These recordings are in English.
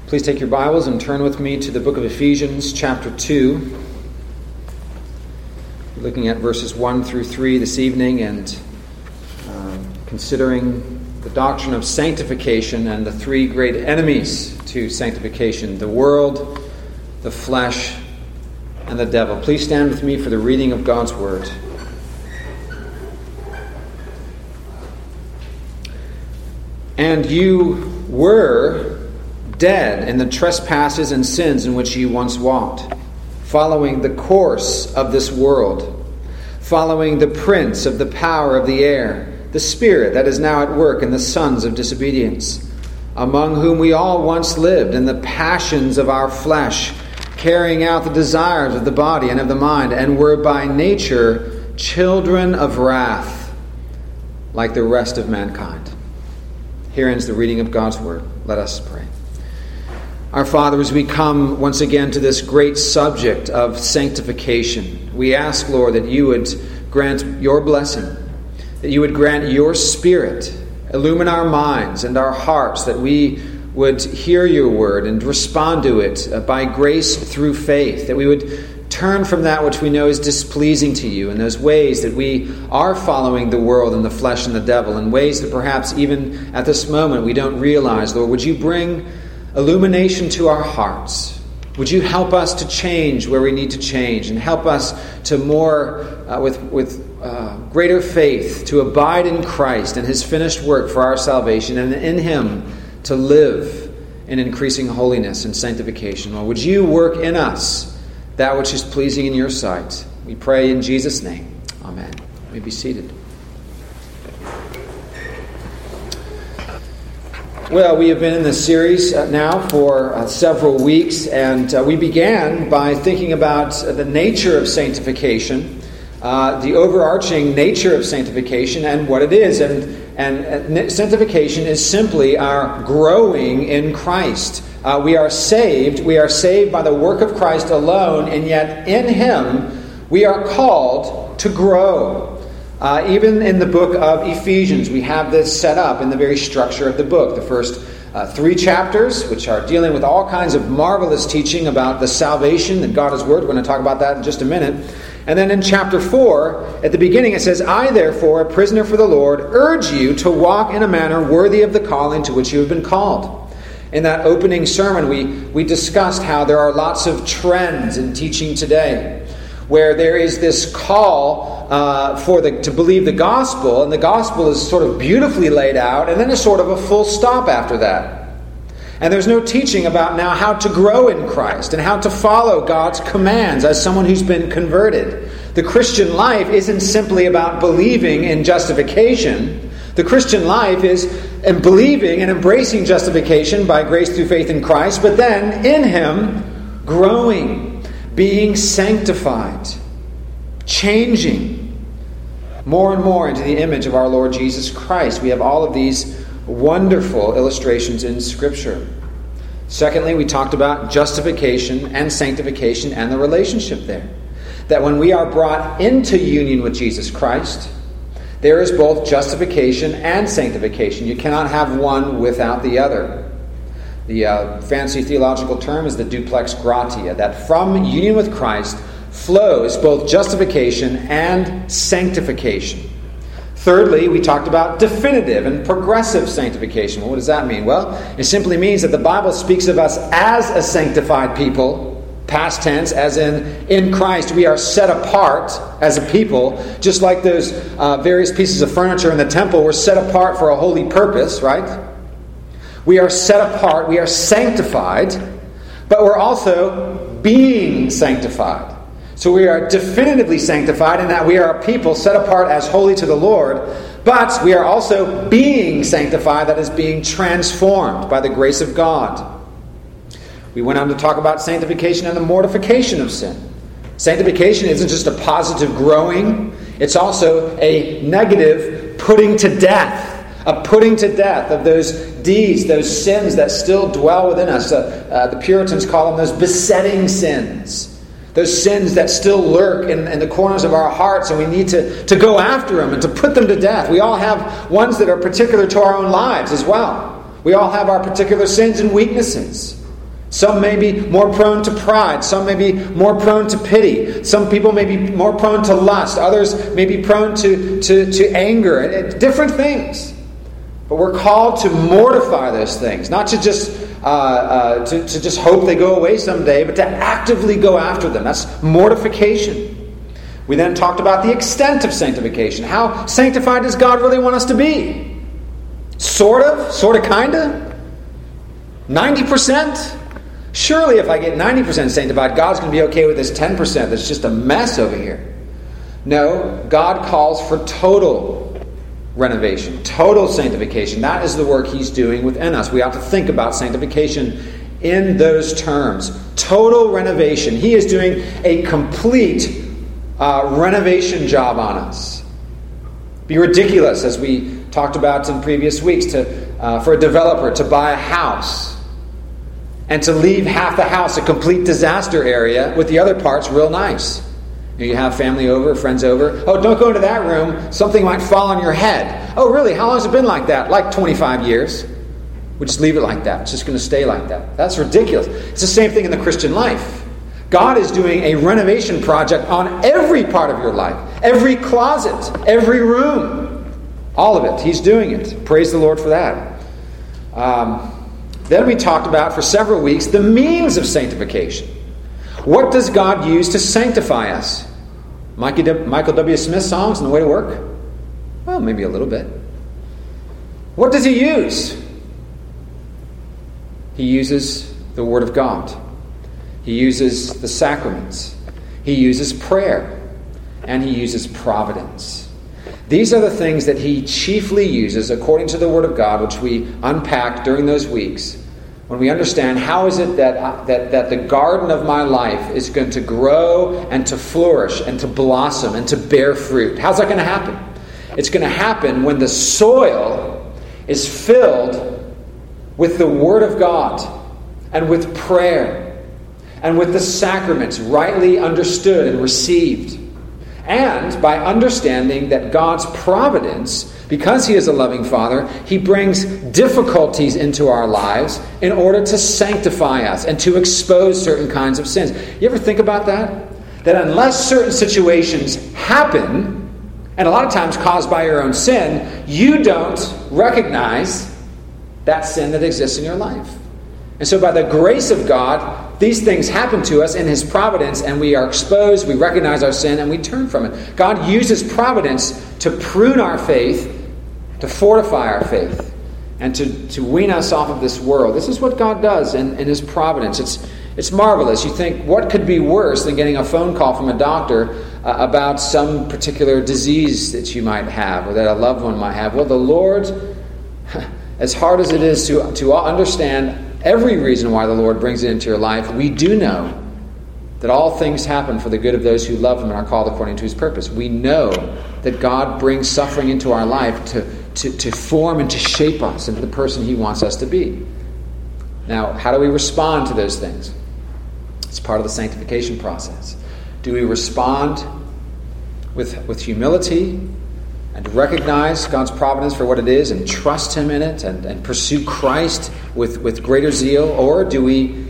Please take your Bibles and turn with me to the book of Ephesians, chapter 2. We're looking at verses 1 through 3 this evening and considering the doctrine of sanctification and the three great enemies to sanctification: the world, the flesh, and the devil. Please stand with me for the reading of God's Word. And you were dead in the trespasses and sins in which you once walked, following the course of this world, following the prince of the power of the air, the spirit that is now at work in the sons of disobedience, among whom we all once lived in the passions of our flesh, carrying out the desires of the body and of the mind, and were by nature children of wrath, like the rest of mankind. Here ends the reading of God's Word. Let us pray. Our Father, as we come once again to this great subject of sanctification, we ask, Lord, that you would grant your blessing, that you would grant your Spirit, illumine our minds and our hearts, that we would hear your word and respond to it by grace through faith, that we would turn from that which we know is displeasing to you in those ways that we are following the world and the flesh and the devil, in ways that perhaps even at this moment we don't realize. Lord, would you bring illumination to our hearts? Would you help us to change where we need to change, and help us to more, with greater faith, to abide in Christ and his finished work for our salvation, and in him to live in increasing holiness and sanctification. Lord, would you work in us that which is pleasing in your sight? We pray in Jesus' name. Amen. You may be seated. Well, we have been in this series now for several weeks, and we began by thinking about the nature of sanctification, the overarching nature of sanctification and what it is. And sanctification is simply our growing in Christ. We are saved by the work of Christ alone, and yet in him we are called to grow. Even in the book of Ephesians, we have this set up in the very structure of the book. The first 3 chapters, which are dealing with all kinds of marvelous teaching about the salvation that God has worked. We're going to talk about that in just a minute. And then in chapter 4, at the beginning, it says, I, therefore, a prisoner for the Lord, urge you to walk in a manner worthy of the calling to which you have been called. In that opening sermon, we discussed how there are lots of trends in teaching today, where there is this call to believe the gospel, and the gospel is sort of beautifully laid out, and then there's sort of a full stop after that. And there's no teaching about now how to grow in Christ and how to follow God's commands as someone who's been converted. The Christian life isn't simply about believing in justification. The Christian life is in believing and embracing justification by grace through faith in Christ, but then in him growing, being sanctified, changing more and more into the image of our Lord Jesus Christ. We have all of these wonderful illustrations in Scripture. Secondly, we talked about justification and sanctification and the relationship there. That when we are brought into union with Jesus Christ, there is both justification and sanctification. You cannot have one without the other. The fancy theological term is the duplex gratia, that from union with Christ flows both justification and sanctification. Thirdly, we talked about definitive and progressive sanctification. Well, what does that mean? Well, it simply means that the Bible speaks of us as a sanctified people, past tense, as in Christ we are set apart as a people, just like those various pieces of furniture in the temple were set apart for a holy purpose, right? We are set apart, we are sanctified, but we're also being sanctified. So we are definitively sanctified in that we are a people set apart as holy to the Lord, but we are also being sanctified, that is, being transformed by the grace of God. We went on to talk about sanctification and the mortification of sin. Sanctification isn't just a positive growing, it's also a negative putting to death. A putting to death of those deeds, those sins that still dwell within us. The Puritans call them those besetting sins. Those sins that still lurk in the corners of our hearts, and we need to go after them and to put them to death. We all have ones that are particular to our own lives as well. We all have our particular sins and weaknesses. Some may be more prone to pride. Some may be more prone to pity. Some people may be more prone to lust. Others may be prone to anger. Different things. But we're called to mortify those things. Not to just to just hope they go away someday, but to actively go after them. That's mortification. We then talked about the extent of sanctification. How sanctified does God really want us to be? Sort of, kind of? 90%? Surely if I get 90% sanctified, God's going to be okay with this 10% that's just a mess over here. No, God calls for total renovation, total sanctification. That is the work He's doing within us. We have to think about sanctification in those terms. Total renovation. He is doing a complete renovation job on us. It'd be ridiculous, as we talked about in previous weeks, for a developer to buy a house and to leave half the house a complete disaster area with the other parts real nice. You have family over, friends over. Oh, don't go into that room. Something might fall on your head. Oh, really? How long has it been like that? Like 25 years. We just leave it like that. It's just going to stay like that. That's ridiculous. It's the same thing in the Christian life. God is doing a renovation project on every part of your life. Every closet. Every room. All of it. He's doing it. Praise the Lord for that. Then we talked about, for several weeks, the means of sanctification. What does God use to sanctify us? Michael W. Smith songs on the way to work? Well, maybe a little bit. What does He use? He uses the Word of God. He uses the sacraments. He uses prayer. And He uses providence. These are the things that He chiefly uses according to the Word of God, which we unpacked during those weeks, when we understand how is it that the garden of my life is going to grow and to flourish and to blossom and to bear fruit. How's that going to happen? It's going to happen when the soil is filled with the Word of God and with prayer and with the sacraments rightly understood and received. And by understanding that God's providence, because He is a loving Father, He brings difficulties into our lives in order to sanctify us and to expose certain kinds of sins. You ever think about that? That unless certain situations happen, and a lot of times caused by your own sin, you don't recognize that sin that exists in your life. And so by the grace of God, these things happen to us in His providence, and we are exposed, we recognize our sin, and we turn from it. God uses providence to prune our faith, to fortify our faith, and to wean us off of this world. This is what God does in His providence. It's marvelous. You think, what could be worse than getting a phone call from a doctor about some particular disease that you might have or that a loved one might have? Well, the Lord, as hard as it is to understand every reason why the Lord brings it into your life, we do know that all things happen for the good of those who love Him and are called according to His purpose. We know that God brings suffering into our life to form and to shape us into the person He wants us to be. Now, how do we respond to those things? It's part of the sanctification process. Do we respond with humility and recognize God's providence for what it is and trust Him in it and pursue Christ with greater zeal? Or do we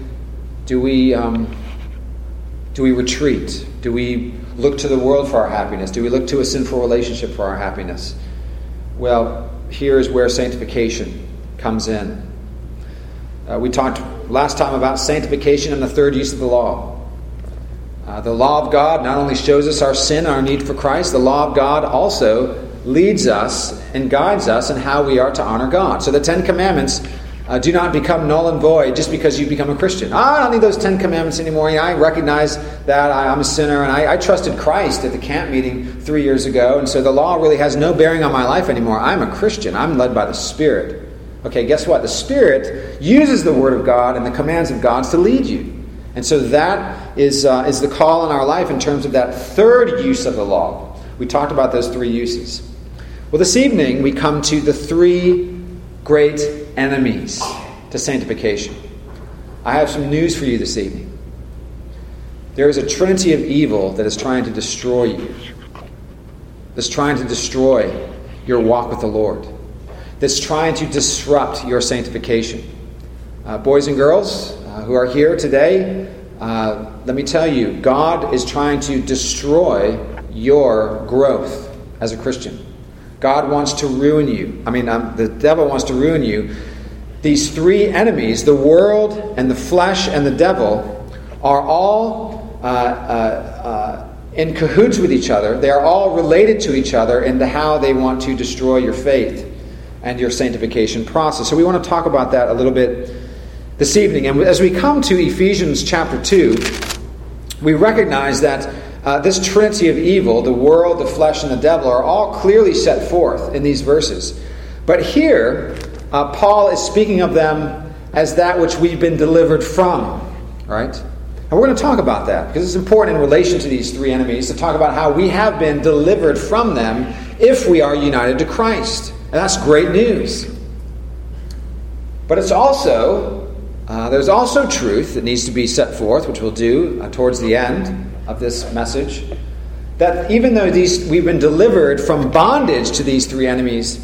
retreat? Do we look to the world for our happiness? Do we look to a sinful relationship for our happiness? Well, here is where sanctification comes in. We talked last time about sanctification and the third use of the law. The law of God not only shows us our sin, our need for Christ, the law of God also leads us and guides us in how we are to honor God. So the Ten Commandments do not become null and void just because you become a Christian. I don't need those 10 Commandments anymore. I recognize that I'm a sinner, and I trusted Christ at the camp meeting 3 years ago, and so the law really has no bearing on my life anymore. I'm a Christian. I'm led by the Spirit. Okay, guess what? The Spirit uses the Word of God and the commands of God to lead you. And so that is the call in our life in terms of that third use of the law. We talked about those three uses. Well, this evening we come to the three great enemies to sanctification. I have some news for you this evening. There is a trinity of evil that is trying to destroy you. That's trying to destroy your walk with the Lord. That's trying to disrupt your sanctification. Boys and girls, who are here today, let me tell you, God is trying to destroy your growth as a Christian. God wants to ruin you. The devil wants to ruin you. These three enemies, the world and the flesh and the devil, are all in cahoots with each other. They are all related to each other into how they want to destroy your faith and your sanctification process. So we want to talk about that a little bit this evening. And as we come to Ephesians chapter 2, we recognize that this trinity of evil, the world, the flesh, and the devil, are all clearly set forth in these verses. But here, Paul is speaking of them as that which we've been delivered from, right? And we're going to talk about that because it's important in relation to these three enemies to talk about how we have been delivered from them if we are united to Christ. And that's great news. But it's also, there's also truth that needs to be set forth, which we'll do towards the end of this message, that even though we've been delivered from bondage to these three enemies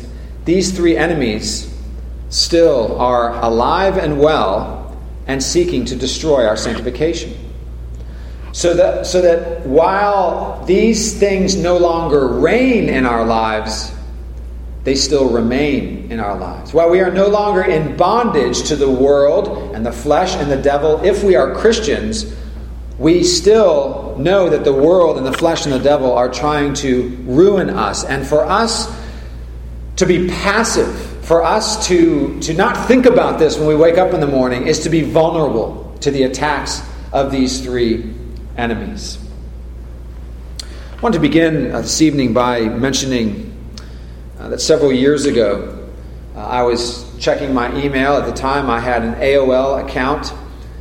still are alive and well and seeking to destroy our sanctification. So that while these things no longer reign in our lives, they still remain in our lives. While we are no longer in bondage to the world and the flesh and the devil, if we are Christians, we still know that the world and the flesh and the devil are trying to ruin us. And for us to be passive, for us to not think about this when we wake up in the morning, is to be vulnerable to the attacks of these three enemies. I want to begin this evening by mentioning that several years ago, I was checking my email. At the time, I had an AOL account.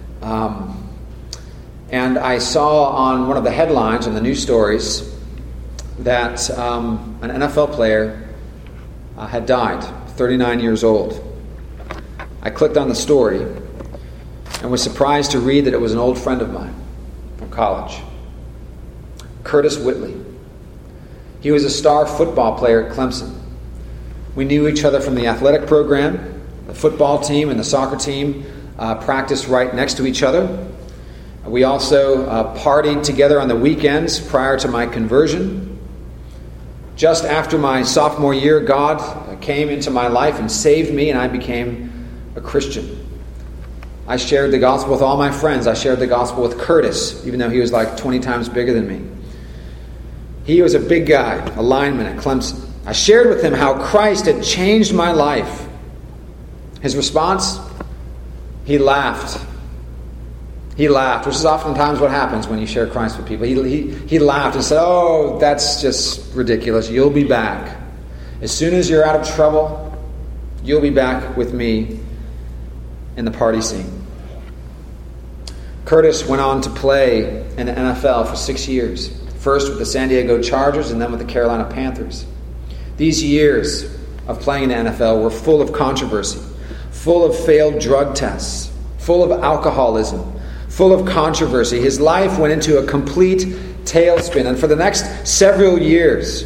And I saw on one of the headlines on the news stories that an NFL player had died, 39 years old. I clicked on the story and was surprised to read that it was an old friend of mine from college, Curtis Whitley. He was a star football player at Clemson. We knew each other from the athletic program. The football team and the soccer team practiced right next to each other. We also partied together on the weekends prior to my conversion. Just after my sophomore year, God came into my life and saved me, and I became a Christian. I shared the gospel with all my friends. I shared the gospel with Curtis, even though he was like 20 times bigger than me. He was a big guy, a lineman at Clemson. I shared with him how Christ had changed my life. His response? He laughed. He laughed, which is oftentimes what happens when you share Christ with people. He laughed and said, "Oh, that's just ridiculous. You'll be back. As soon as you're out of trouble, you'll be back with me in the party scene." Curtis went on to play in the NFL for 6 years. First with the San Diego Chargers and then with the Carolina Panthers. These years of playing in the NFL were full of controversy, full of failed drug tests, full of alcoholism, full of controversy. His life went into a complete tailspin. And for the next several years,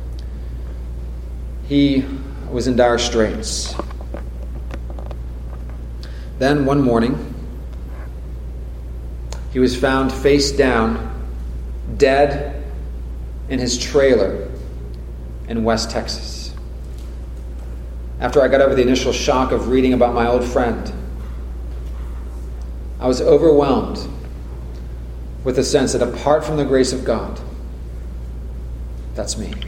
he was in dire straits. Then one morning, he was found face down, dead in his trailer in West Texas. After I got over the initial shock of reading about my old friend, I was overwhelmed with the sense that apart from the grace of God, that's me.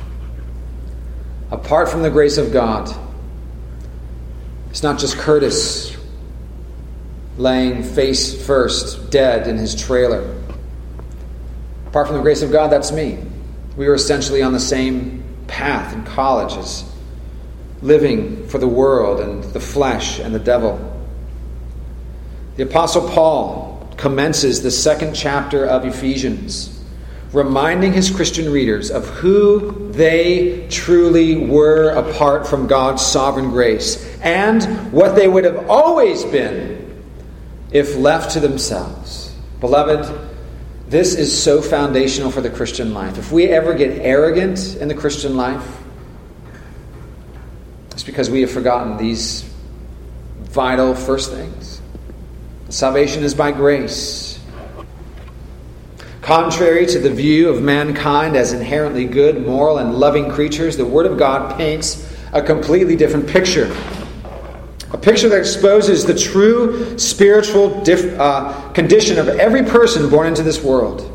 Apart from the grace of God, it's not just Curtis laying face first, dead in his trailer. Apart from the grace of God, that's me. We were essentially on the same path in college as living for the world and the flesh and the devil. The Apostle Paul commences the second chapter of Ephesians, reminding his Christian readers of who they truly were apart from God's sovereign grace and what they would have always been if left to themselves. Beloved, this is so foundational for the Christian life. If we ever get arrogant in the Christian life, it's because we have forgotten these vital first things. Salvation is by grace. Contrary to the view of mankind as inherently good, moral, and loving creatures, the Word of God paints a completely different picture. A picture that exposes the true spiritual condition of every person born into this world.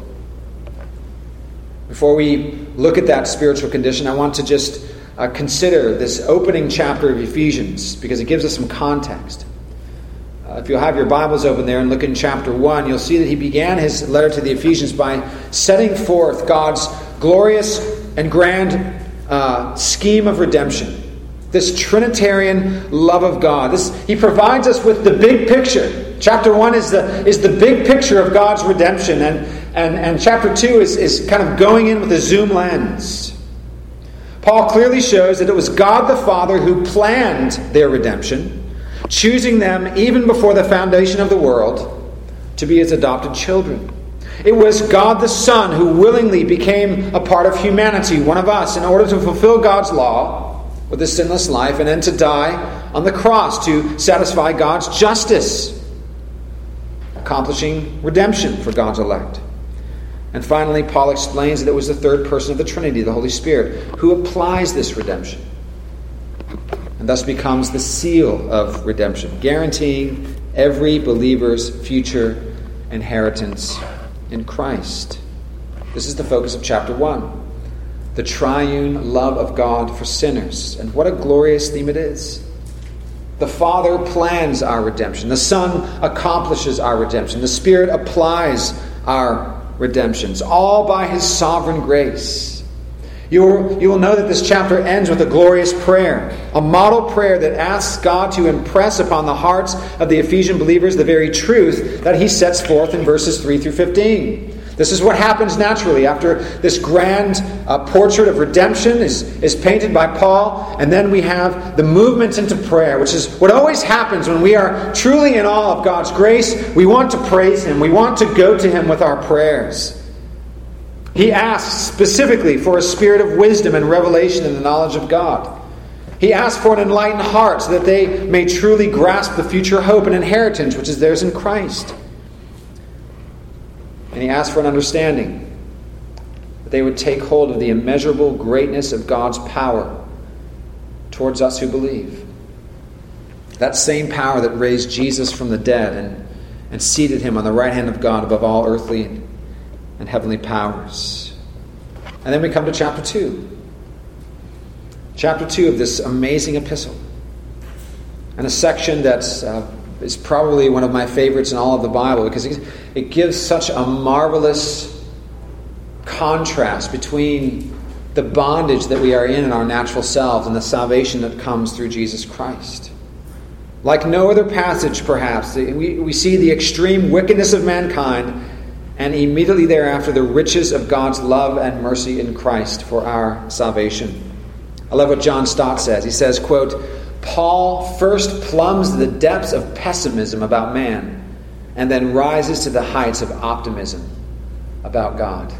Before we look at that spiritual condition, I want to just consider this opening chapter of Ephesians, because it gives us some context. If you'll have your Bibles open there and look in chapter 1, you'll see that he began his letter to the Ephesians by setting forth God's glorious and grand scheme of redemption. This Trinitarian love of God. He provides us with the big picture. Chapter 1 is the big picture of God's redemption, and chapter 2 is kind of going in with a zoom lens. Paul clearly shows that it was God the Father who planned their redemption, choosing them even before the foundation of the world to be his adopted children. It was God the Son who willingly became a part of humanity, one of us, in order to fulfill God's law with a sinless life, and then to die on the cross to satisfy God's justice, accomplishing redemption for God's elect. And finally, Paul explains that it was the third person of the Trinity, the Holy Spirit, who applies this redemption, and thus becomes the seal of redemption, guaranteeing every believer's future inheritance in Christ. This is the focus of chapter 1. The triune love of God for sinners. And what a glorious theme it is. The Father plans our redemption. The Son accomplishes our redemption. The Spirit applies our redemptions, all by his sovereign grace. You will know that this chapter ends with a glorious prayer, a model prayer that asks God to impress upon the hearts of the Ephesian believers the very truth that he sets forth in verses 3 through 15. This is what happens naturally after this grand portrait of redemption is painted by Paul, and then we have the movement into prayer, which is what always happens when we are truly in awe of God's grace. We want to praise him. We want to go to him with our prayers. He asks specifically for a spirit of wisdom and revelation in the knowledge of God. He asks for an enlightened heart so that they may truly grasp the future hope and inheritance which is theirs in Christ. And he asked for an understanding, that they would take hold of the immeasurable greatness of God's power towards us who believe. That same power that raised Jesus from the dead and seated him on the right hand of God above all earthly and heavenly powers. And then we come to chapter 2. Chapter 2 of this amazing epistle. And a section that's is probably one of my favorites in all of the Bible, because it gives such a marvelous contrast between the bondage that we are in our natural selves and the salvation that comes through Jesus Christ. Like no other passage, perhaps, we see the extreme wickedness of mankind, and immediately thereafter the riches of God's love and mercy in Christ for our salvation. I love what John Stott says. He says, quote, Paul first plumbs the depths of pessimism about man and then rises to the heights of optimism about God.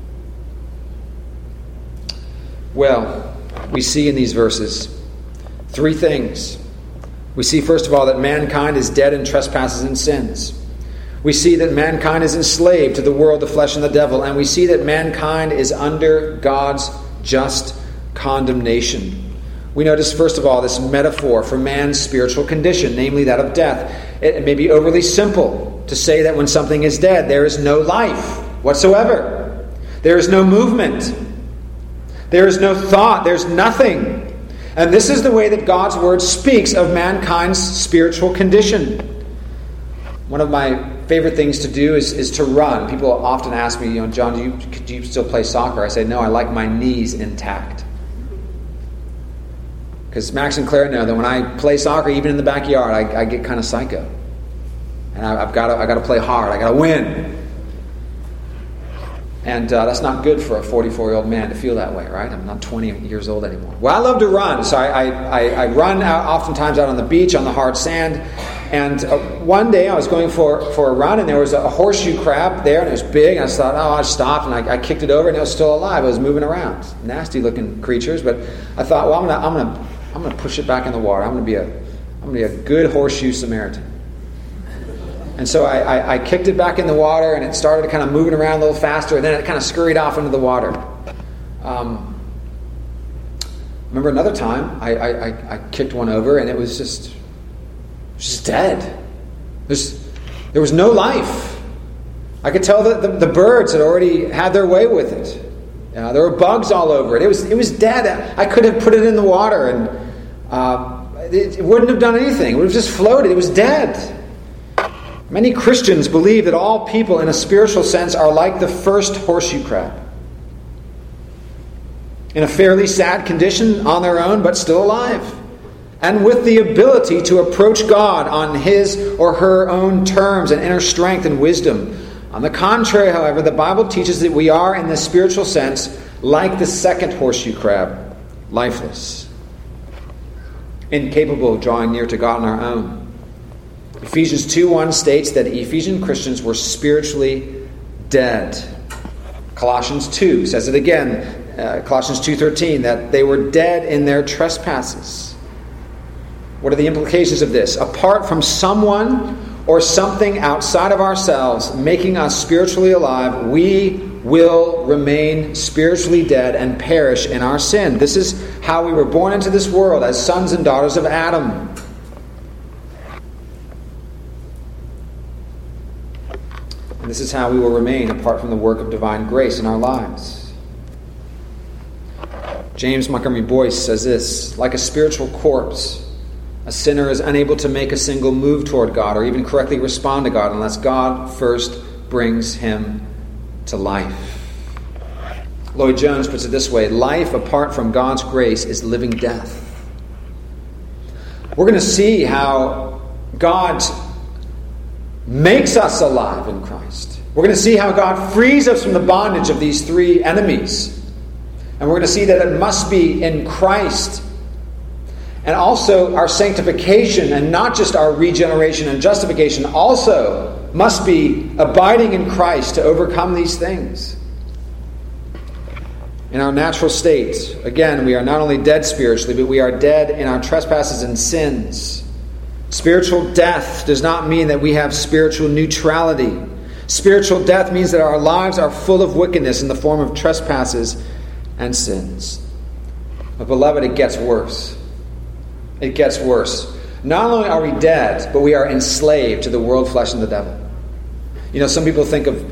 Well, we see in these verses three things. We see, first of all, that mankind is dead in trespasses and sins. We see that mankind is enslaved to the world, the flesh, and the devil. And we see that mankind is under God's just condemnation. We notice, first of all, this metaphor for man's spiritual condition, namely that of death. It may be overly simple to say that when something is dead, there is no life whatsoever. There is no movement. There is no thought. There's nothing. And this is the way that God's Word speaks of mankind's spiritual condition. One of my favorite things to do is to run. People often ask me, John, do you still play soccer? I say, no, I like my knees intact. Because Max and Claire know that when I play soccer, even in the backyard, I get kind of psycho. And I've got to play hard. I got to win. And that's not good for a 44-year-old man to feel that way, right? I'm not 20 years old anymore. Well, I love to run. So I run oftentimes out on the beach on the hard sand. And one day I was going for a run, and there was a horseshoe crab there, and it was big. And I thought, I stopped, and I kicked it over, and it was still alive. It was moving around. Nasty-looking creatures. But I thought, well, I'm going to push it back in the water. I'm going to be a good horseshoe Samaritan. And so I kicked it back in the water, and it started kind of moving around a little faster, and then it kind of scurried off into the water. Remember another time, I kicked one over, and it was just dead. There was no life. I could tell that the birds had already had their way with it. There were bugs all over it. It was dead. I could have put it in the water, and it wouldn't have done anything. It would have just floated. It was dead. Many Christians believe that all people, in a spiritual sense, are like the first horseshoe crab, in a fairly sad condition on their own, but still alive, and with the ability to approach God on his or her own terms and inner strength and wisdom. On the contrary, however, the Bible teaches that we are, in the spiritual sense, like the second horseshoe crab, lifeless, incapable of drawing near to God on our own. Ephesians 2:1 states that Ephesian Christians were spiritually dead. Colossians 2 says it again, Colossians 2:13, that they were dead in their trespasses. What are the implications of this? Apart from someone or something outside of ourselves making us spiritually alive, we will remain spiritually dead and perish in our sin. This is how we were born into this world, as sons and daughters of Adam. And this is how we will remain apart from the work of divine grace in our lives. James Montgomery Boyce says this: like a spiritual corpse, a sinner is unable to make a single move toward God or even correctly respond to God unless God first brings him to life. Lloyd Jones puts it this way: life apart from God's grace is living death. We're going to see how God makes us alive in Christ. We're going to see how God frees us from the bondage of these three enemies. And we're going to see that it must be in Christ. And also our sanctification, and not just our regeneration and justification, also must be abiding in Christ to overcome these things. In our natural state, again, we are not only dead spiritually, but we are dead in our trespasses and sins. Spiritual death does not mean that we have spiritual neutrality. Spiritual death means that our lives are full of wickedness in the form of trespasses and sins. But beloved, it gets worse. It gets worse. Not only are we dead, but we are enslaved to the world, flesh, and the devil. You know, some people think of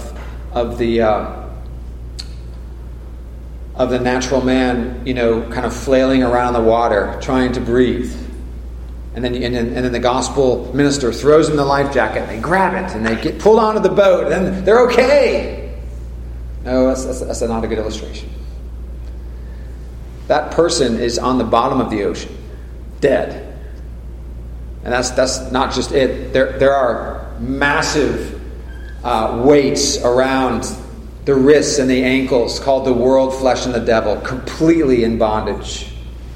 the natural man, you know, kind of flailing around the water, trying to breathe. And then the gospel minister throws in the life jacket, and they grab it, and they get pulled onto the boat, and then they're okay. No, that's not a good illustration. That person is on the bottom of the ocean, dead. And that's not just it. There are massive weights around the wrists and the ankles called the world, flesh, and the devil, completely in bondage.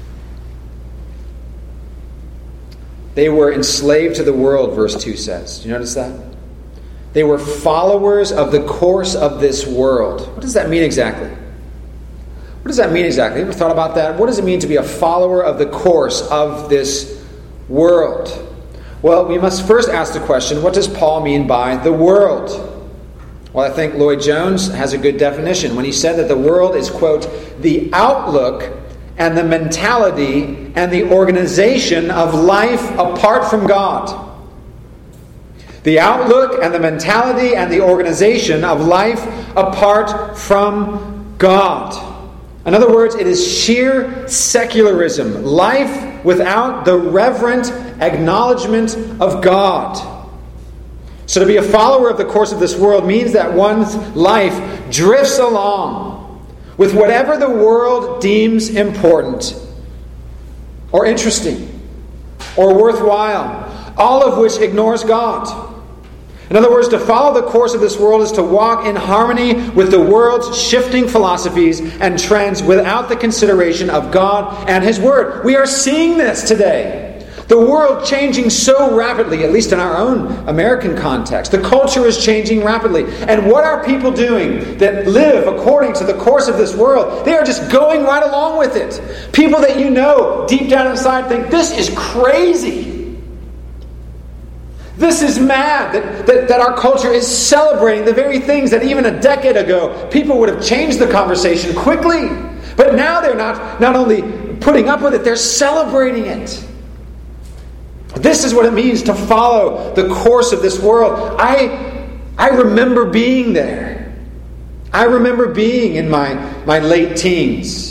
They were enslaved to the world, verse 2 says. Do you notice that? They were followers of the course of this world. What does that mean exactly? What does that mean exactly? You ever thought about that? What does it mean to be a follower of the course of this world? Well, we must first ask the question, what does Paul mean by the world? Well, I think Lloyd Jones has a good definition when he said that the world is, quote, the outlook and the mentality and the organization of life apart from God. The outlook and the mentality and the organization of life apart from God. In other words, it is sheer secularism, life without the reverent acknowledgement of God. So to be a follower of the course of this world means that one's life drifts along with whatever the world deems important or interesting or worthwhile, all of which ignores God. In other words, to follow the course of this world is to walk in harmony with the world's shifting philosophies and trends without the consideration of God and His Word. We are seeing this today. The world changing so rapidly, at least in our own American context. The culture is changing rapidly. And what are people doing that live according to the course of this world? They are just going right along with it. People that you know deep down inside think, this is crazy. This is mad that our culture is celebrating the very things that even a decade ago people would have changed the conversation quickly. But now they're not only putting up with it, they're celebrating it. This is what it means to follow the course of this world. I remember being there. I remember being in my late teens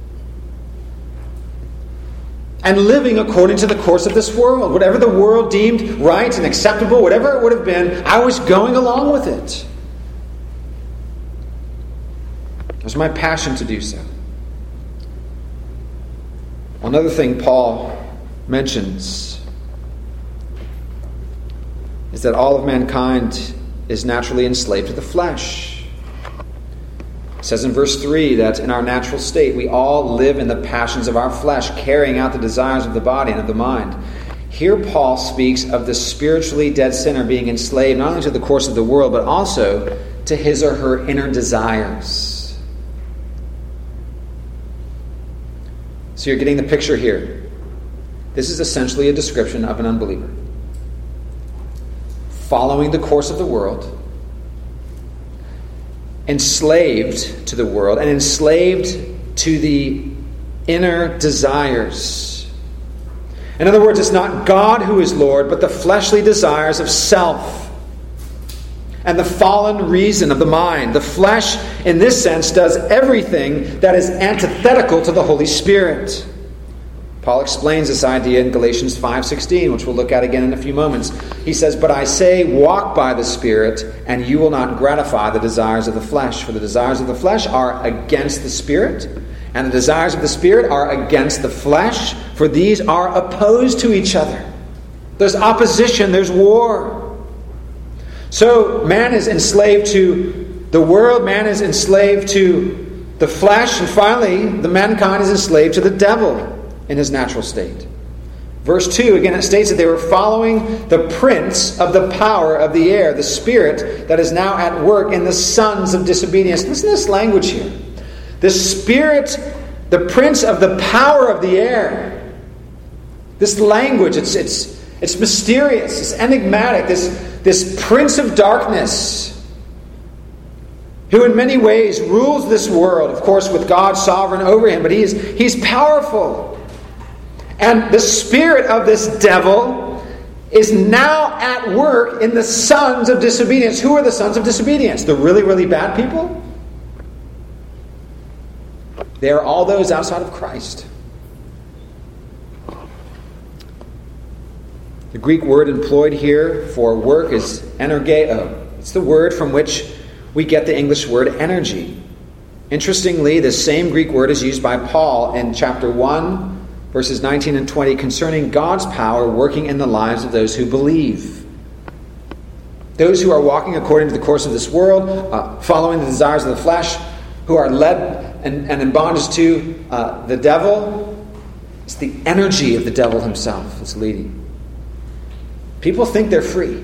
and living according to the course of this world. Whatever the world deemed right and acceptable, whatever it would have been, I was going along with it. It was my passion to do so. Another thing Paul mentions is that all of mankind is naturally enslaved to the flesh. It says in verse 3 that in our natural state we all live in the passions of our flesh, carrying out the desires of the body and of the mind. Here Paul speaks of the spiritually dead sinner being enslaved not only to the course of the world, but also to his or her inner desires. So you're getting the picture here. This is essentially a description of an unbeliever. Following the course of the world, enslaved to the world, and enslaved to the inner desires. In other words, it's not God who is Lord, but the fleshly desires of self and the fallen reason of the mind. The flesh, in this sense, does everything that is antithetical to the Holy Spirit. Paul explains this idea in Galatians 5:16, which we'll look at again in a few moments. He says, "But I say, walk by the Spirit, and you will not gratify the desires of the flesh. For the desires of the flesh are against the Spirit, and the desires of the Spirit are against the flesh, for these are opposed to each other." There's opposition, there's war. So man is enslaved to the world, man is enslaved to the flesh, and finally, the mankind is enslaved to the devil in his natural state. Verse 2, again, it states that they were following the prince of the power of the air, the spirit that is now at work in the sons of disobedience. Listen to this language here. The spirit, the prince of the power of the air. This language, it's mysterious, it's enigmatic. This prince of darkness, who in many ways rules this world, of course with God sovereign over him, but he's powerful. And the spirit of this devil is now at work in the sons of disobedience. Who are the sons of disobedience? The really, really bad people? They are all those outside of Christ. The Greek word employed here for work is energeo. It's the word from which we get the English word energy. Interestingly, the same Greek word is used by Paul in chapter 1, verses 19 and 20, concerning God's power working in the lives of those who believe. Those who are walking according to the course of this world, following the desires of the flesh, who are led and in bondage to the devil. It's the energy of the devil himself that's leading. People think they're free.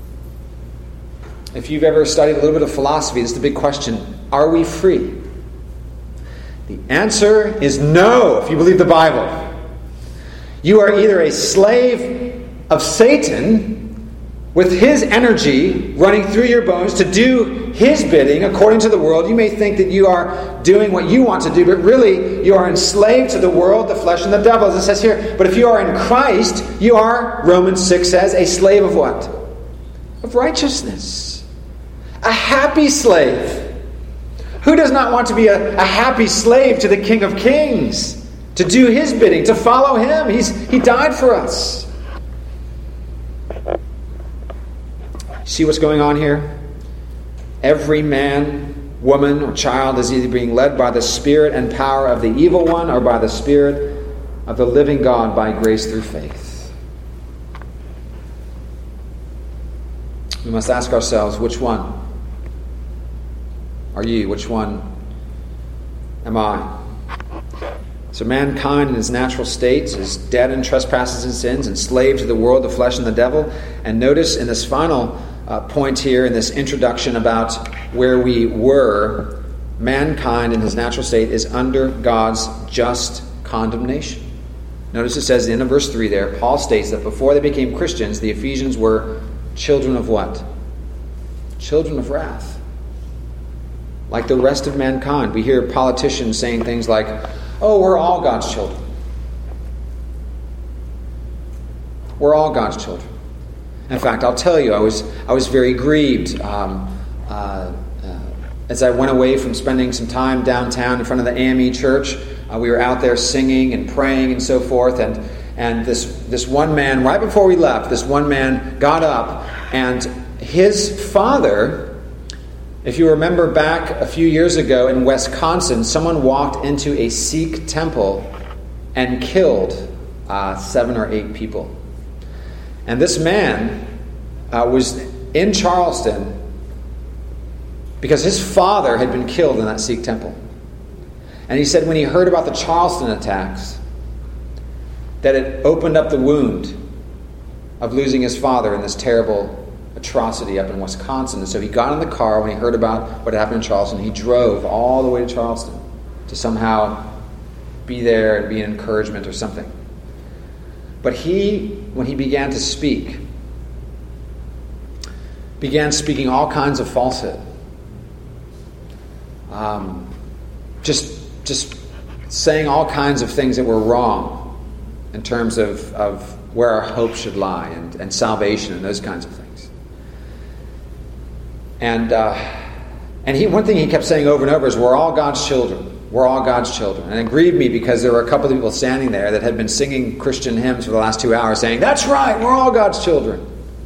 If you've ever studied a little bit of philosophy, this is the big question. Are we free? The answer is no, if you believe the Bible. You are either a slave of Satan with his energy running through your bones to do his bidding according to the world. You may think that you are doing what you want to do, but really you are enslaved to the world, the flesh, and the devil, as it says here. But if you are in Christ, you are, Romans 6 says, a slave of what? Of righteousness. A happy slave. Who does not want to be a happy slave to the King of Kings? To do his bidding, to follow him. He died for us. See what's going on here? Every man, woman, or child is either being led by the spirit and power of the evil one or by the Spirit of the living God by grace through faith. We must ask ourselves, which one are you? Which one am I? So mankind in its natural state is dead in trespasses and sins, enslaved to the world, the flesh, and the devil. And notice in this final point here, in this introduction about where we were, mankind in his natural state is under God's just condemnation. Notice it says in verse 3 there, Paul states that before they became Christians, the Ephesians were children of what? Children of wrath. Like the rest of mankind. We hear politicians saying things like, oh, we're all God's children. We're all God's children. In fact, I'll tell you, I was very grieved as I went away from spending some time downtown in front of the AME church. We were out there singing and praying and so forth, and this one man, right before we left, this one man got up, and his father, if you remember back a few years ago in Wisconsin, someone walked into a Sikh temple and killed 7 or 8 people. And this man was in Charleston because his father had been killed in that Sikh temple. And he said when he heard about the Charleston attacks, that it opened up the wound of losing his father in this terrible atrocity up in Wisconsin. And so he got in the car when he heard about what happened in Charleston. He drove all the way to Charleston to somehow be there and be an encouragement or something. But when he began to speak, began speaking all kinds of falsehood. Just saying all kinds of things that were wrong in terms of where our hope should lie and salvation and those kinds of things. And one thing he kept saying over and over is, we're all God's children. We're all God's children. And it grieved me because there were a couple of people standing there that had been singing Christian hymns for the last 2 hours saying, that's right, we're all God's children.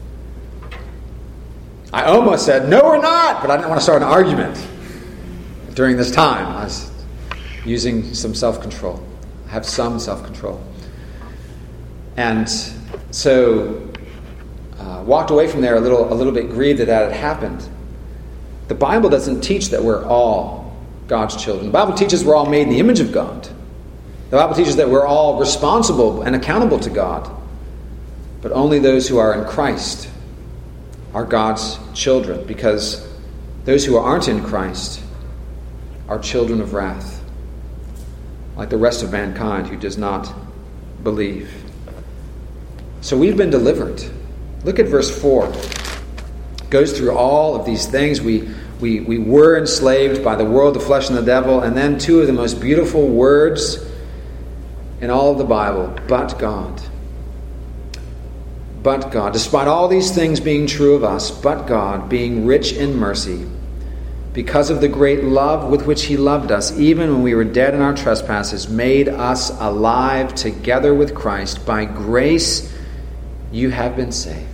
I almost said, no, we're not, but I didn't want to start an argument during this time. I was using some self-control. I have some self-control. And so walked away from there a little bit grieved that had happened. The Bible doesn't teach that we're all God's children. The Bible teaches we're all made in the image of God. The Bible teaches that we're all responsible and accountable to God. But only those who are in Christ are God's children, because those who aren't in Christ are children of wrath, like the rest of mankind who does not believe. So we've been delivered. Look at verse 4. It goes through all of these things. We were enslaved by the world, the flesh, and the devil. And then 2 of the most beautiful words in all of the Bible, but God. But God. Despite all these things being true of us, but God, being rich in mercy, because of the great love with which He loved us, even when we were dead in our trespasses, made us alive together with Christ. By grace you have been saved.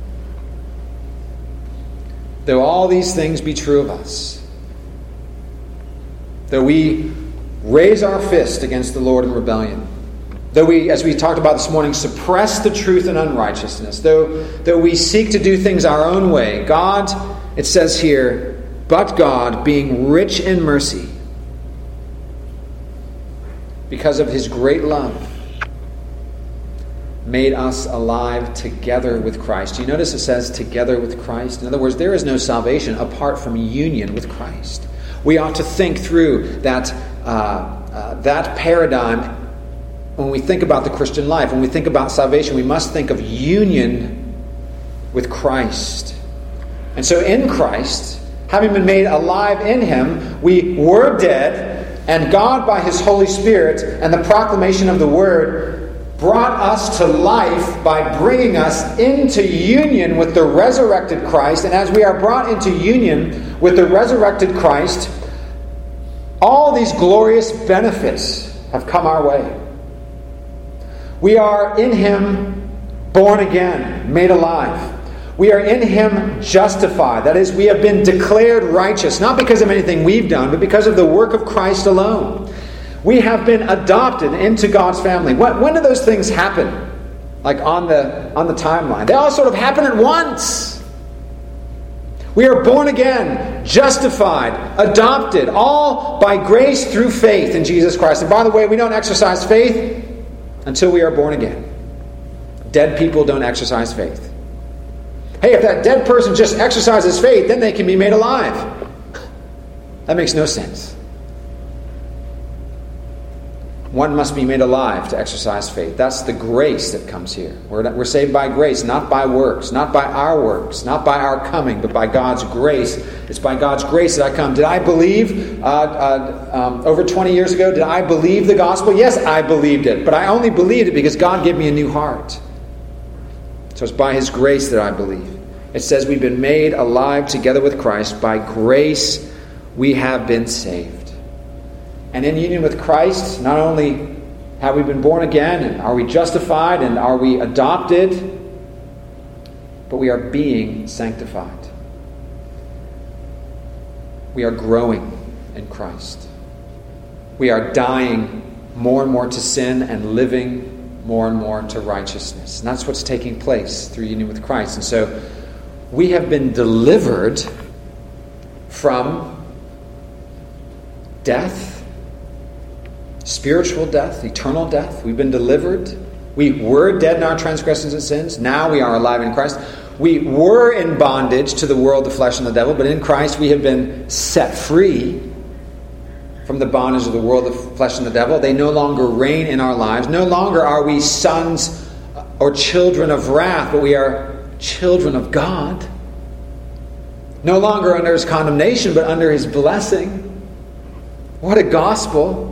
Though all these things be true of us, though we raise our fist against the Lord in rebellion, though we, as we talked about this morning, suppress the truth in unrighteousness, though we seek to do things our own way, God, it says here, but God, being rich in mercy, because of His great love, made us alive together with Christ. Do you notice it says together with Christ? In other words, there is no salvation apart from union with Christ. We ought to think through that paradigm when we think about the Christian life. When we think about salvation, we must think of union with Christ. And so in Christ, having been made alive in Him, we were dead, and God, by His Holy Spirit and the proclamation of the Word, brought us to life by bringing us into union with the resurrected Christ. And as we are brought into union with the resurrected Christ, all these glorious benefits have come our way. We are in Him born again, made alive. We are in Him justified. That is, we have been declared righteous, not because of anything we've done, but because of the work of Christ alone. We have been adopted into God's family. When do those things happen? Like on the timeline. They all sort of happen at once. We are born again, justified, adopted, all by grace through faith in Jesus Christ. And by the way, we don't exercise faith until we are born again. Dead people don't exercise faith. Hey, if that dead person just exercises faith, then they can be made alive. That makes no sense. one must be made alive to exercise faith. That's the grace that comes here. We're saved by grace, not by works, not by our works, not by our coming, but by God's grace. It's by God's grace that I come. Did I believe over 20 years ago, did I believe the gospel? Yes, I believed it. But I only believed it because God gave me a new heart. So it's by His grace that I believe. It says we've been made alive together with Christ. By grace we have been saved. And in union with Christ, not only have we been born again, and are we justified, and are we adopted, but we are being sanctified. We are growing in Christ. We are dying more and more to sin and living more and more to righteousness. And that's what's taking place through union with Christ. And so we have been delivered from death, spiritual death, eternal death. We've been delivered. We were dead in our transgressions and sins. Now we are alive in Christ. We were in bondage to the world, the flesh, and the devil, but in Christ we have been set free from the bondage of the world, the flesh, and the devil. They no longer reign in our lives. No longer are we sons or children of wrath, but we are children of God. No longer under His condemnation, but under His blessing. What a gospel!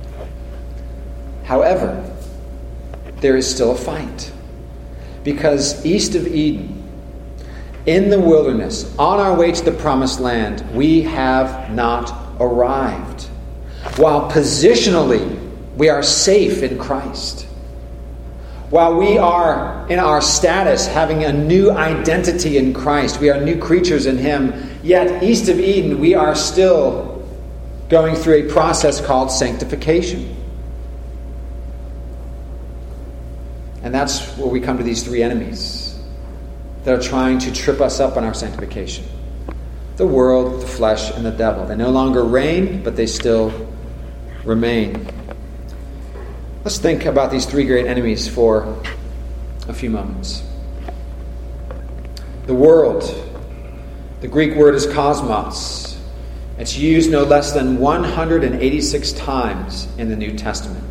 However, there is still a fight. Because east of Eden, in the wilderness, on our way to the promised land, we have not arrived. While positionally, we are safe in Christ. While we are in our status, having a new identity in Christ, we are new creatures in Him, yet east of Eden, we are still going through a process called sanctification. And that's where we come to these three enemies that are trying to trip us up on our sanctification. The world, the flesh, and the devil. They no longer reign, but they still remain. Let's think about these three great enemies for a few moments. The world. The Greek word is cosmos. It's used no less than 186 times in the New Testament.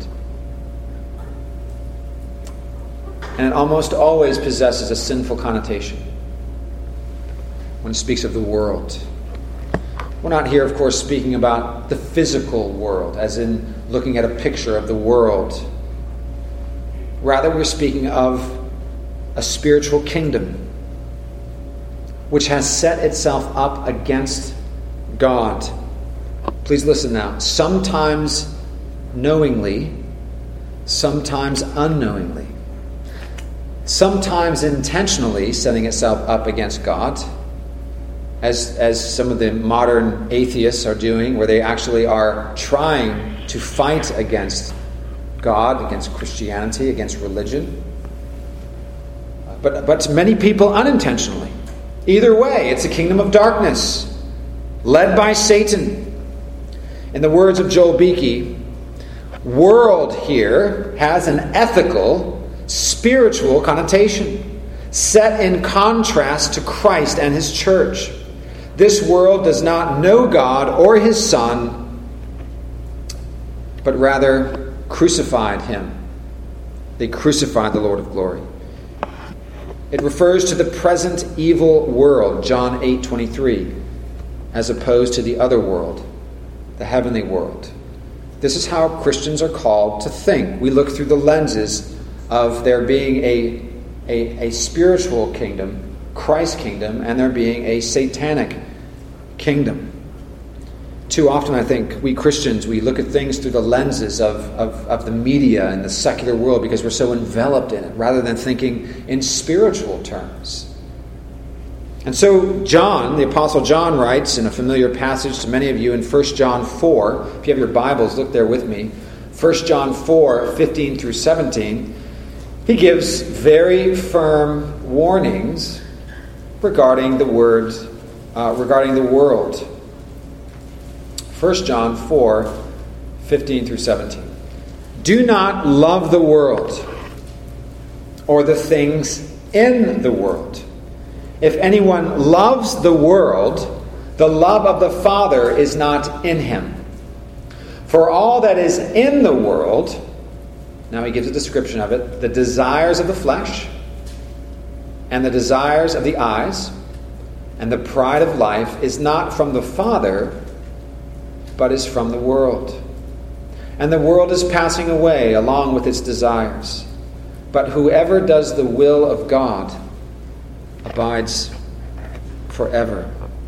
And it almost always possesses a sinful connotation when it speaks of the world. We're not here, of course, speaking about the physical world, as in looking at a picture of the world. Rather, we're speaking of a spiritual kingdom which has set itself up against God. Please listen now. Sometimes knowingly, sometimes unknowingly. Sometimes intentionally setting itself up against God, as some of the modern atheists are doing, where they actually are trying to fight against God, against Christianity, against religion. But to many people unintentionally. Either way, it's a kingdom of darkness, led by Satan. In the words of Joel Beakey, world here has an ethical, spiritual connotation, set in contrast to Christ and His church. This world does not know God or His Son, but rather crucified Him. They crucified the Lord of glory. It refers to the present evil world, John 8:23, as opposed to the other world, the heavenly world. This is how Christians are called to think. We look through the lenses of there being a spiritual kingdom, Christ's kingdom, and there being a satanic kingdom. Too often, I think, we Christians, we look at things through the lenses of the media and the secular world because we're so enveloped in it, rather than thinking in spiritual terms. And so John, the Apostle John, writes in a familiar passage to many of you in 1 John 4. If you have your Bibles, look there with me. 1 John 4, 15 through 17. He gives very firm warnings regarding the world. 1 John 4, 15 through 17. Do not love the world or the things in the world. If anyone loves the world, the love of the Father is not in him. For all that is in the world," now he gives a description of it, "the desires of the flesh, and the desires of the eyes, and the pride of life is not from the Father, but is from the world. And the world is passing away along with its desires. But whoever does the will of God abides forever."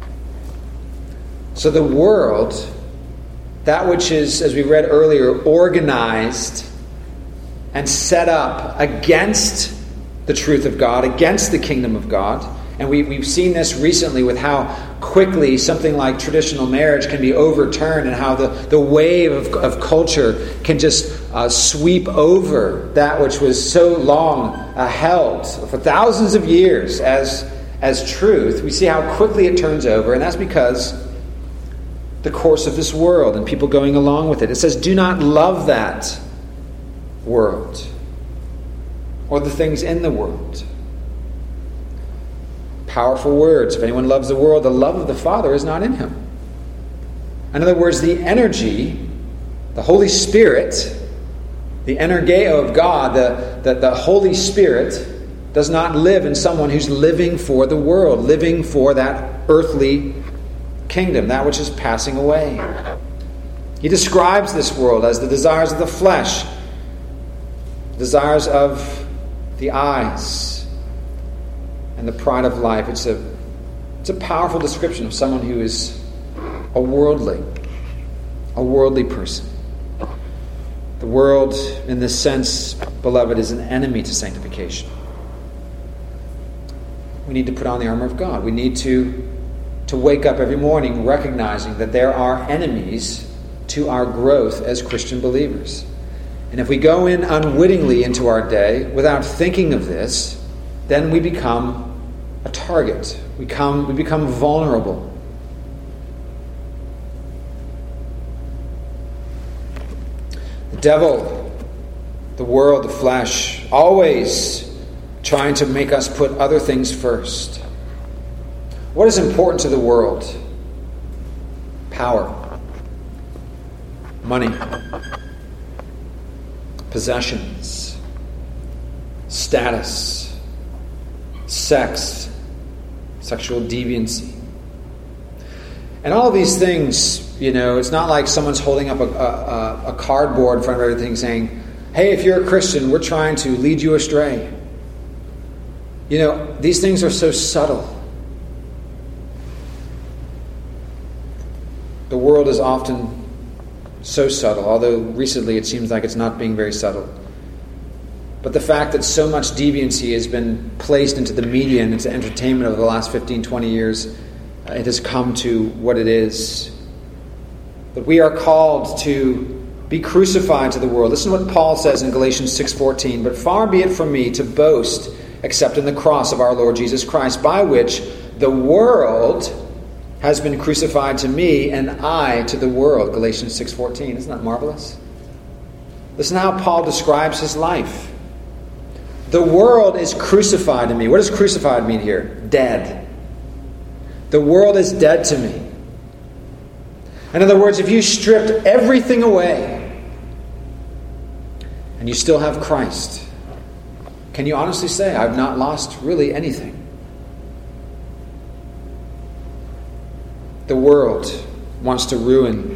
So the world, that which is, as we read earlier, organized and set up against the truth of God, against the kingdom of God. And we've seen this recently with how quickly something like traditional marriage can be overturned, and how the wave of culture can just sweep over that which was so long held for thousands of years as truth. We see how quickly it turns over, and that's because the course of this world and people going along with it. It says, "Do not love that world or the things in the world." Powerful words. If anyone loves the world, the love of the Father is not in him. In other words, the energy, the Holy Spirit, the energeo of God, the Holy Spirit does not live in someone who's living for the world, living for that earthly kingdom, that which is passing away. He describes this world as the desires of the flesh, desires of the eyes, and the pride of life. It's a powerful description of someone who is a worldly person. The world, in this sense, beloved, is an enemy to sanctification. We need to put on the armor of God. We need to wake up every morning recognizing that there are enemies to our growth as Christian believers. And if we go in unwittingly into our day without thinking of this, then we become a target. We become vulnerable. The devil, the world, the flesh, always trying to make us put other things first. What is important to the world? Power, money, possessions, status, sex, sexual deviancy. And all of these things, it's not like someone's holding up a cardboard in front of everything saying, "Hey, if you're a Christian, we're trying to lead you astray." These things are so subtle. The world is often so subtle, although recently it seems like it's not being very subtle. But the fact that so much deviancy has been placed into the media and into entertainment over the last 15, 20 years, it has come to what it is. But we are called to be crucified to the world. Listen to what Paul says in Galatians 6:14. "But far be it from me to boast except in the cross of our Lord Jesus Christ, by which the world has been crucified to me, and I to the world." Galatians 6:14. Isn't that marvelous? Listen to how Paul describes his life. The world is crucified to me. What does crucified mean here? Dead. The world is dead to me. In other words, if you stripped everything away and you still have Christ, can you honestly say, "I've not lost really anything"? The world wants to ruin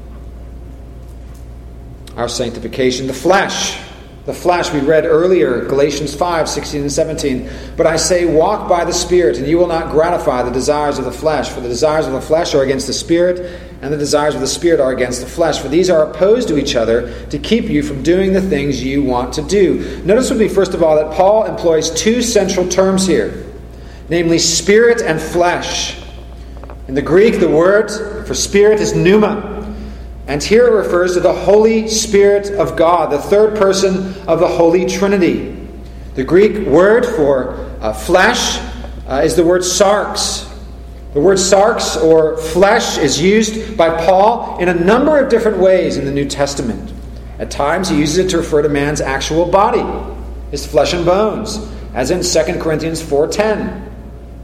our sanctification. The flesh, we read earlier, Galatians 5:16 and 17. "But I say, walk by the Spirit, and you will not gratify the desires of the flesh. For the desires of the flesh are against the Spirit, and the desires of the Spirit are against the flesh. For these are opposed to each other to keep you from doing the things you want to do." Notice with me, first of all, that Paul employs two central terms here, namely spirit and flesh. In the Greek, the word for spirit is pneuma. And here it refers to the Holy Spirit of God, the third person of the Holy Trinity. The Greek word for flesh is the word sarx. The word sarx, or flesh, is used by Paul in a number of different ways in the New Testament. At times he uses it to refer to man's actual body, his flesh and bones, as in 2 Corinthians 4:10.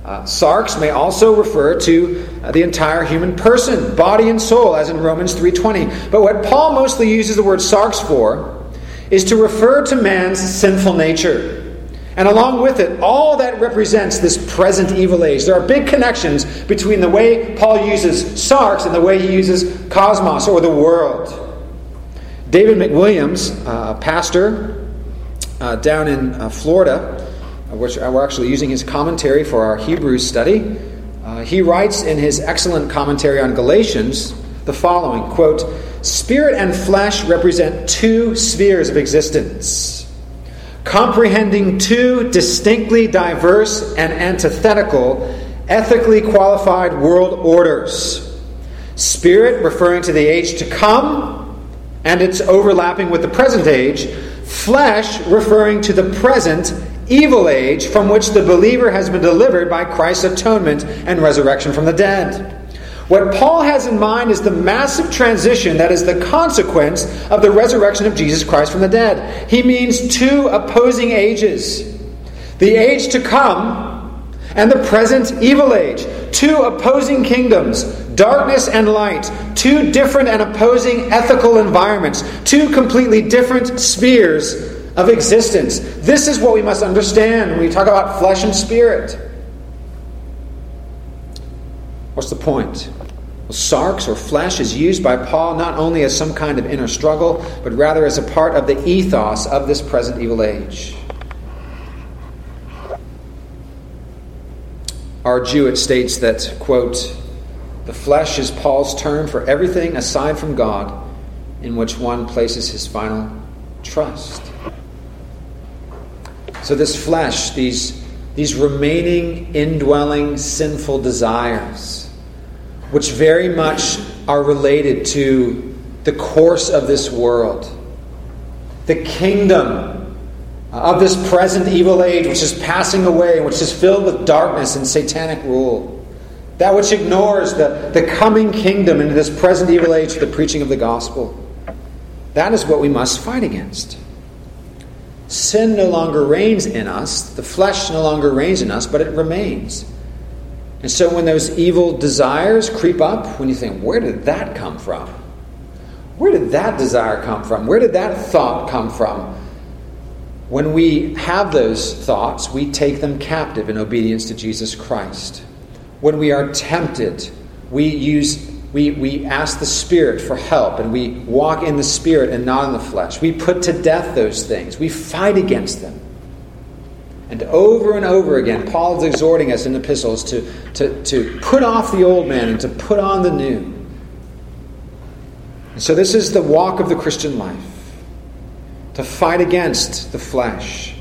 Sarx may also refer to the entire human person, body and soul, as in Romans 3:20. But what Paul mostly uses the word sarx for is to refer to man's sinful nature. And along with it, all that represents this present evil age. There are big connections between the way Paul uses sarx and the way he uses cosmos, or the world. David McWilliams, a pastor down in Florida, which we're actually using his commentary for our Hebrews study, he writes in his excellent commentary on Galatians the following, quote, "Spirit and flesh represent two spheres of existence, comprehending two distinctly diverse and antithetical, ethically qualified world orders. Spirit referring to the age to come and its overlapping with the present age, flesh referring to the present evil age from which the believer has been delivered by Christ's atonement and resurrection from the dead." What Paul has in mind is the massive transition that is the consequence of the resurrection of Jesus Christ from the dead. He means two opposing ages. The age to come and the present evil age. Two opposing kingdoms, darkness and light. Two different and opposing ethical environments. Two completely different spheres of existence. This is what we must understand when we talk about flesh and spirit. What's the point? Well, sarx, or flesh, is used by Paul not only as some kind of inner struggle, but rather as a part of the ethos of this present evil age. R. Jewett states that, quote, "The flesh is Paul's term for everything aside from God in which one places his final trust." So this flesh, these remaining indwelling sinful desires, which very much are related to the course of this world, the kingdom of this present evil age which is passing away, which is filled with darkness and satanic rule, that which ignores the coming kingdom into this present evil age for the preaching of the gospel, that is what we must fight against. Sin no longer reigns in us, the flesh no longer reigns in us, but it remains. And so when those evil desires creep up, when you think, where did that come from? Where did that desire come from? Where did that thought come from? When we have those thoughts, we take them captive in obedience to Jesus Christ. When we are tempted, we ask the Spirit for help, and we walk in the Spirit and not in the flesh. We put to death those things. We fight against them. And over and over again, Paul is exhorting us in epistles to put off the old man and to put on the new. And so this is the walk of the Christian life, to fight against the flesh.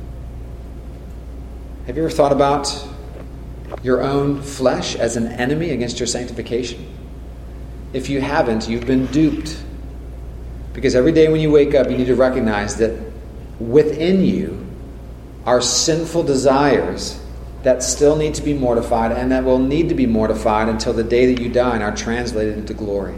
Have you ever thought about your own flesh as an enemy against your sanctification? If you haven't, you've been duped. Because every day when you wake up, you need to recognize that within you are sinful desires that still need to be mortified, and that will need to be mortified until the day that you die and are translated into glory.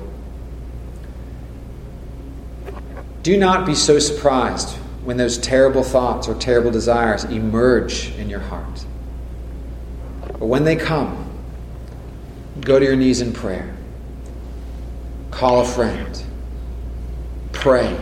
Do not be so surprised when those terrible thoughts or terrible desires emerge in your heart. But when they come, go to your knees in prayer. Call a friend. Pray.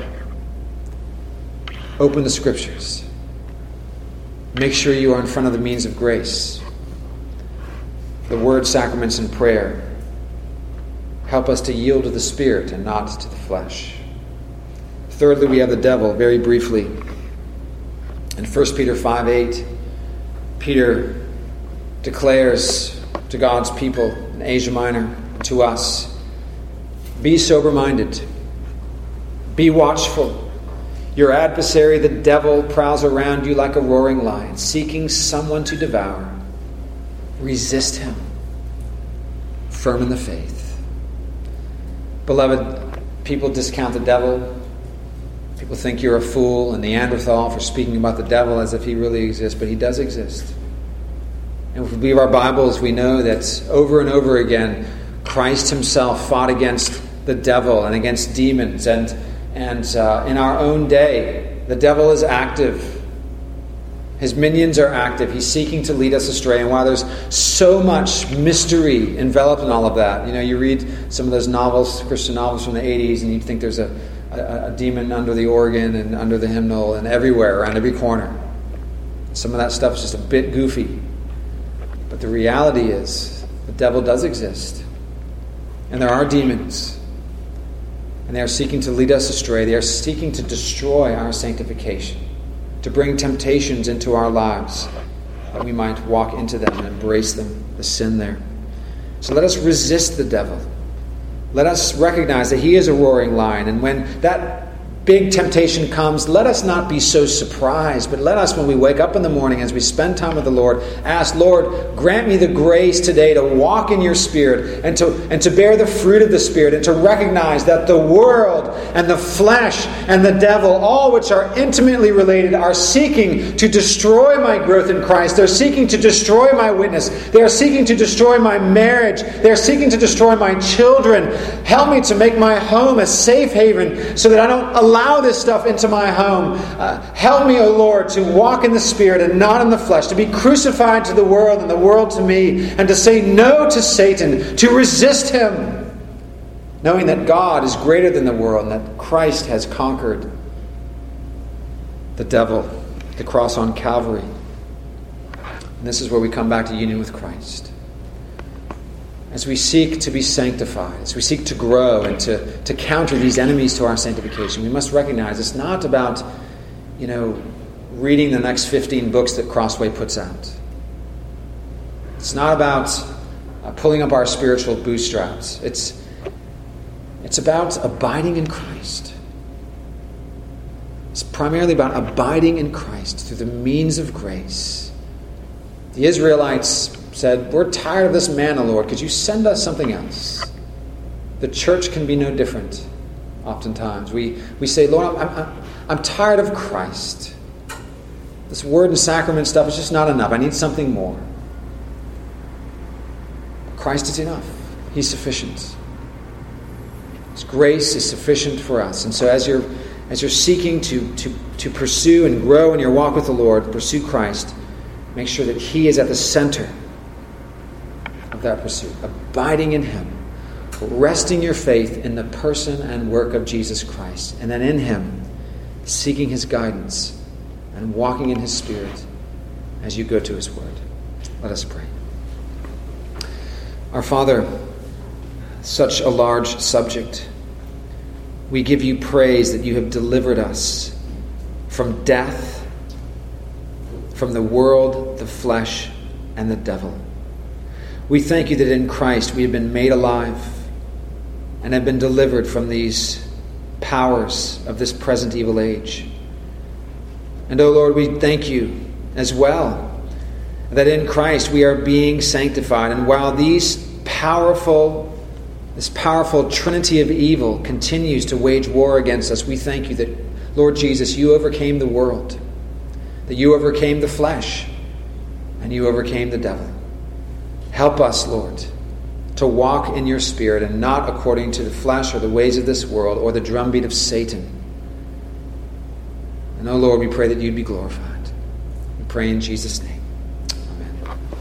Open the Scriptures. Make sure you are in front of the means of grace. The Word, sacraments, and prayer help us to yield to the Spirit and not to the flesh. Thirdly, we have the devil, very briefly. In 1 Peter 5:8, Peter declares to God's people in Asia Minor, to us, "Be sober-minded. Be watchful. Your adversary, the devil, prowls around you like a roaring lion, seeking someone to devour. Resist him, firm in the faith." Beloved, people discount the devil. People think you're a fool and Neanderthal for speaking about the devil as if he really exists, but he does exist. And if we believe our Bibles, we know that over and over again, Christ himself fought against the devil and against demons, and in our own day, the devil is active. His minions are active. He's seeking to lead us astray. And while there's so much mystery enveloped in all of that, you read some of those novels, Christian novels from the 80s, and you think there's a demon under the organ and under the hymnal and everywhere, around every corner. Some of that stuff is just a bit goofy. But the reality is, the devil does exist. And there are demons. And they are seeking to lead us astray. They are seeking to destroy our sanctification, to bring temptations into our lives, that we might walk into them and embrace them, the sin there. So let us resist the devil. Let us recognize that he is a roaring lion. And when that big temptation comes, let us not be so surprised, but let us, when we wake up in the morning, as we spend time with the Lord, ask, Lord, grant me the grace today to walk in your Spirit and to bear the fruit of the Spirit, and to recognize that the world and the flesh and the devil, all which are intimately related, are seeking to destroy my growth in Christ. They're seeking to destroy my witness. They are seeking to destroy my marriage. They're seeking to destroy my children. Help me to make my home a safe haven so that I don't allow this stuff into my home. Help me, O Lord, to walk in the Spirit and not in the flesh, to be crucified to the world and the world to me, and to say no to Satan, to resist him, knowing that God is greater than the world and that Christ has conquered the devil, the cross on Calvary. And this is where we come back to union with Christ. As we seek to be sanctified, as we seek to grow and to counter these enemies to our sanctification, we must recognize it's not about, reading the next 15 books that Crossway puts out. It's not about pulling up our spiritual bootstraps. It's about abiding in Christ. It's primarily about abiding in Christ through the means of grace. The Israelites said, we're tired of this manna, Lord. Could you send us something else? The church can be no different oftentimes. We say, Lord, I'm tired of Christ. This word and sacrament stuff is just not enough. I need something more. Christ is enough. He's sufficient. His grace is sufficient for us. And so as you're seeking to pursue and grow in your walk with the Lord, pursue Christ, make sure that He is at the center of that pursuit, abiding in Him, resting your faith in the person and work of Jesus Christ, and then in Him, seeking His guidance and walking in His Spirit as you go to His Word. Let us pray. Our Father, such a large subject. We give you praise that you have delivered us from death, from the world, the flesh, and the devil. We thank you that in Christ we have been made alive and have been delivered from these powers of this present evil age. And, O Lord, we thank you as well that in Christ we are being sanctified. And while this powerful trinity of evil continues to wage war against us, we thank you that, Lord Jesus, you overcame the world, that you overcame the flesh, and you overcame the devil. Help us, Lord, to walk in your Spirit and not according to the flesh or the ways of this world or the drumbeat of Satan. And, oh Lord, we pray that you'd be glorified. We pray in Jesus' name.